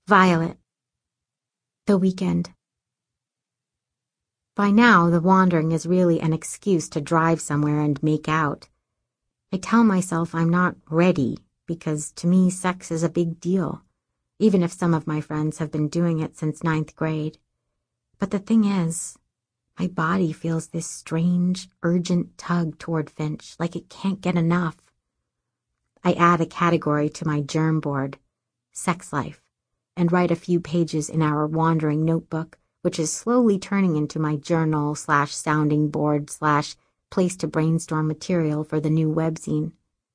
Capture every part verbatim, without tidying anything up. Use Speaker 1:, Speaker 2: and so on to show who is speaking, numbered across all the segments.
Speaker 1: Violet. The weekend. By now, the wandering is really an excuse to drive somewhere and make out. I tell myself I'm not ready because to me sex is a big deal, even if some of my friends have been doing it since ninth grade. But the thing is, my body feels this strange, urgent tug toward Finch, like it can't get enough. I add a category to my germ board, sex life, and write a few pages in our wandering notebook, which is slowly turning into my journal slash sounding board slash place to brainstorm material for the new webzine.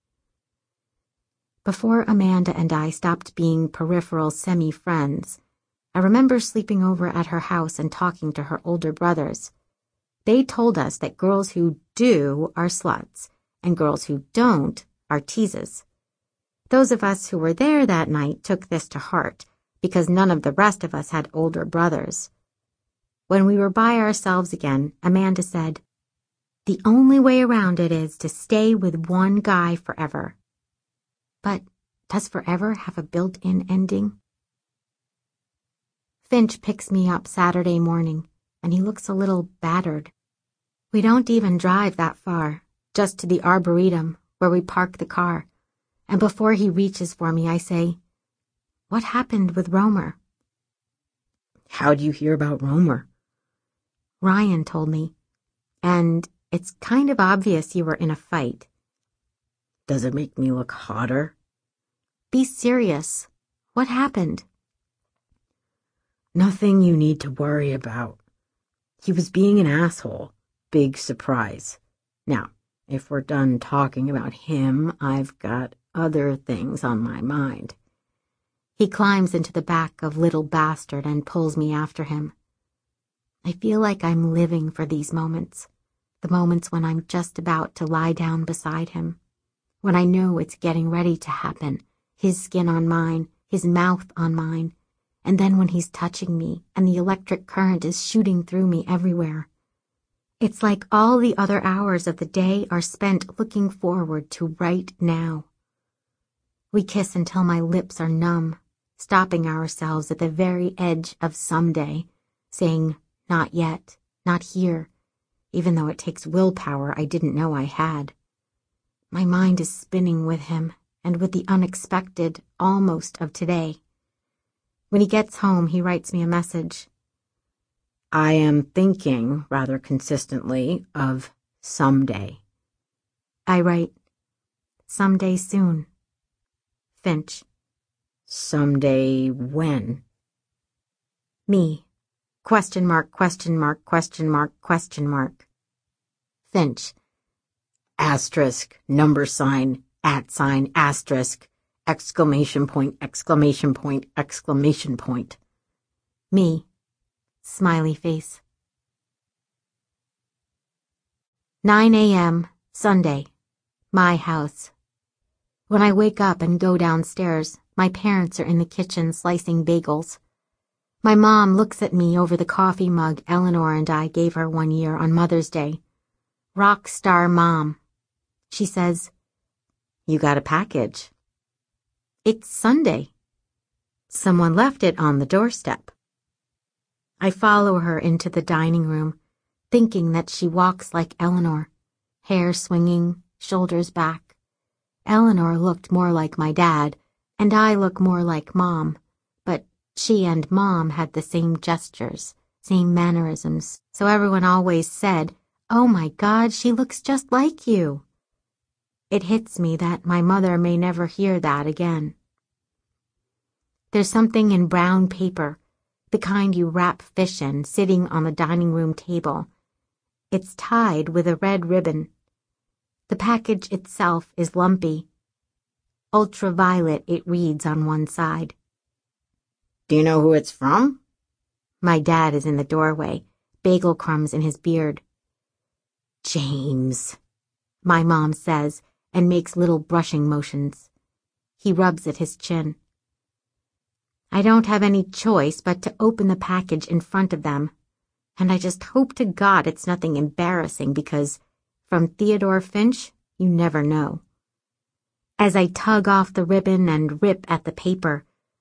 Speaker 1: Before Amanda and I stopped being peripheral semi-friends, I remember sleeping over at her house and talking to her older brothers. They told us that girls who do are sluts, and girls who don't are teases. Those of us who were there that night took this to heart, because none of the rest of us had older brothers. When we were by ourselves again, Amanda said, "The only way around it is to stay with one guy forever." But does forever have a built-in ending? Finch picks me up Saturday morning, and he looks a little battered. We don't even drive that far, just to the Arboretum, where we park the car, and before he reaches for me, I say, "What happened with Romer?"
Speaker 2: "How'd you hear about Romer?"
Speaker 1: "Ryan told me, and it's kind of obvious you were in a fight."
Speaker 2: "Does it make me look hotter?"
Speaker 1: "Be serious. What happened?"
Speaker 2: "Nothing you need to worry about. He was being an asshole. Big surprise. Now, if we're done talking about him, I've got other things on my mind."
Speaker 1: He climbs into the back of Little Bastard and pulls me after him. I feel like I'm living for these moments, the moments when I'm just about to lie down beside him, when I know it's getting ready to happen, his skin on mine, his mouth on mine, and then when he's touching me and the electric current is shooting through me everywhere. It's like all the other hours of the day are spent looking forward to right now. We kiss until my lips are numb, stopping ourselves at the very edge of someday, saying, "Not yet, not here," even though it takes willpower I didn't know I had. My mind is spinning with him and with the unexpected almost of today. When he gets home, he writes me a message.
Speaker 2: "I am thinking, rather consistently, of someday."
Speaker 1: I write, "Someday soon. Finch."
Speaker 2: "Someday when?"
Speaker 1: Me. Question mark, question mark, question mark, question mark. Finch.
Speaker 2: Asterisk, number sign, at sign, asterisk, exclamation point, exclamation point, exclamation point.
Speaker 1: Me. Smiley face. nine a.m. Sunday. My house. When I wake up and go downstairs, my parents are in the kitchen slicing bagels. My mom looks at me over the coffee mug Eleanor and I gave her one year on Mother's Day. Rock star mom. She says,
Speaker 2: "You got a package."
Speaker 1: "It's Sunday."
Speaker 2: "Someone left it on the doorstep."
Speaker 1: I follow her into the dining room, thinking that she walks like Eleanor, hair swinging, shoulders back. Eleanor looked more like my dad, and I look more like Mom, but she and Mom had the same gestures, same mannerisms, so everyone always said, "Oh my God, she looks just like you." It hits me that my mother may never hear that again. There's something in brown paper, the kind you wrap fish in, sitting on the dining room table. It's tied with a red ribbon. The package itself is lumpy. Ultraviolet, it reads on one side.
Speaker 2: "Do you know who it's from?"
Speaker 1: My dad is in the doorway, bagel crumbs in his beard.
Speaker 2: "James,"
Speaker 1: my mom says, and makes little brushing motions. He rubs at his chin. I don't have any choice but to open the package in front of them, and I just hope to God it's nothing embarrassing because, from Theodore Finch, you never know. As I tug off the ribbon and rip at the paper,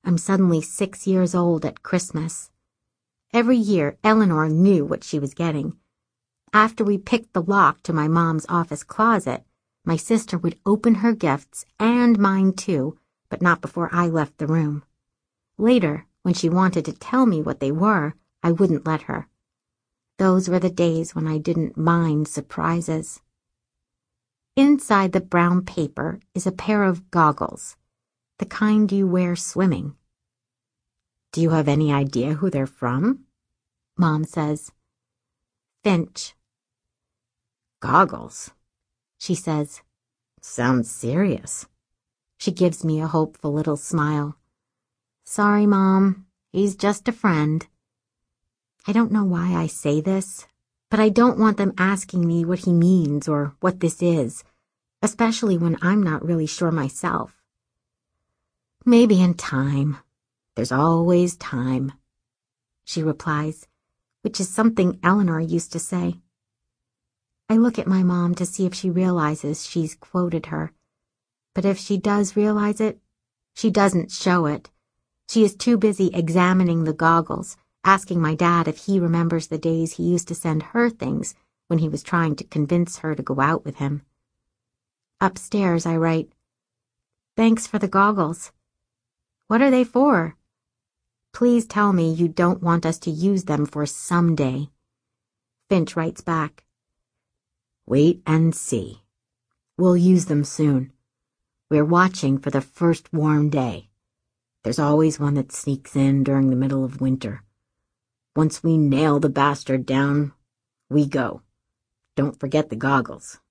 Speaker 1: I'm suddenly six years old at Christmas. Every year, Eleanor knew what she was getting. After we picked the lock to my mom's office closet, my sister would open her gifts, and mine too, but not before I left the room. Later, when she wanted to tell me what they were, I wouldn't let her. Those were the days when I didn't mind surprises. Inside the brown paper is a pair of goggles, the kind you wear swimming.
Speaker 2: Do you have any idea who they're from?
Speaker 1: Mom says. Finch.
Speaker 2: Goggles,
Speaker 1: she says.
Speaker 2: Sounds serious.
Speaker 1: She gives me a hopeful little smile. Sorry, Mom. He's just a friend. I don't know why I say this, but I don't want them asking me what he means or what this is, especially when I'm not really sure myself. Maybe in time. There's always time, she replies, which is something Eleanor used to say. I look at my mom to see if she realizes she's quoted her, but if she does realize it, she doesn't show it. She is too busy examining the goggles, asking my dad if he remembers the days he used to send her things when he was trying to convince her to go out with him. Upstairs, I write, "Thanks for the goggles. What are they for? Please tell me you don't want us to use them for someday." Finch writes back,
Speaker 2: "Wait and see. We'll use them soon. We're watching for the first warm day. There's always one that sneaks in during the middle of winter. Once we nail the bastard down, we go. Don't forget the goggles."